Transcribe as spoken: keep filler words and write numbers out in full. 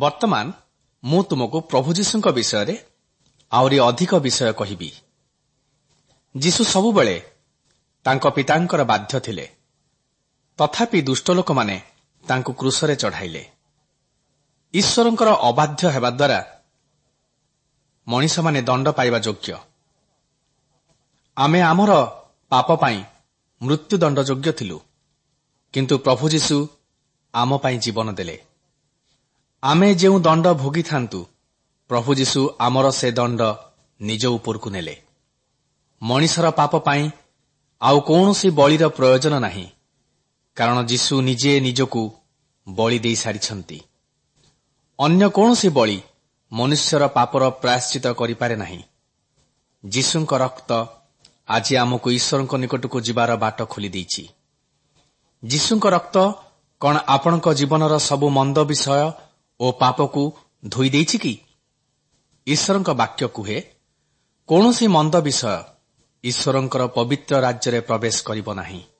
ବର୍ତ୍ତମାନ ମୁଁ ତୁମକୁ ପ୍ରଭୁ ଯୀଶୁଙ୍କ ବିଷୟରେ ଆହୁରି ଅଧିକ ବିଷୟ କହିବି। ଯୀଶୁ ସବୁବେଳେ ତାଙ୍କ ପିତାଙ୍କର ବାଧ୍ୟ ଥିଲେ, ତଥାପି ଦୁଷ୍ଟ ଲୋକମାନେ ତାଙ୍କୁ କ୍ରୁଶରେ ଚଢ଼ାଇଲେ। ଈଶ୍ୱରଙ୍କର ଅବାଧ୍ୟ ହେବା ଦ୍ୱାରା ମଣିଷମାନେ ଦଣ୍ଡ ପାଇବା ଯୋଗ୍ୟ। ଆମେ ଆମର ପାପ ପାଇଁ ମୃତ୍ୟୁଦଣ୍ଡ ଯୋଗ୍ୟ ଥିଲୁ, କିନ୍ତୁ ପ୍ରଭୁ ଯୀଶୁ ଆମ ପାଇଁ ଜୀବନ ଦେଲେ। ଆମେ ଯେଉଁ ଦଣ୍ଡ ଭୋଗିଥାନ୍ତୁ, ପ୍ରଭୁ ଯୀଶୁ ଆମର ସେ ଦଣ୍ଡ ନିଜ ଉପରକୁ ନେଲେ। ମଣିଷର ପାପ ପାଇଁ ଆଉ କୌଣସି ବଳିର ପ୍ରୟୋଜନ ନାହିଁ, କାରଣ ଯୀଶୁ ନିଜେ ନିଜକୁ ବଳି ଦେଇସାରିଛନ୍ତି। ଅନ୍ୟ କୌଣସି ବଳି ମନୁଷ୍ୟର ପାପର ପ୍ରାୟଶ୍ଚିତ କରିପାରେ ନାହିଁ। ଯୀଶୁଙ୍କ ରକ୍ତ ଆଜି ଆମକୁ ଈଶ୍ୱରଙ୍କ ନିକଟକୁ ଯିବାର ବାଟ ଖୋଲିଦେଇଛି। ଯୀଶୁଙ୍କ ରକ୍ତ କ'ଣ ଆପଣଙ୍କ ଜୀବନର ସବୁ ମନ୍ଦ ବିଷୟ ଓ ପାପକୁ ଧୋଇ ଦେଇଛି କି? ଈଶ୍ୱରଙ୍କ ବାକ୍ୟ କୁହେ, କୌଣସି ମନ୍ଦ ବିଷୟ ଈଶ୍ୱରଙ୍କର ପବିତ୍ର ରାଜ୍ୟରେ ପ୍ରବେଶ କରିବ ନାହିଁ।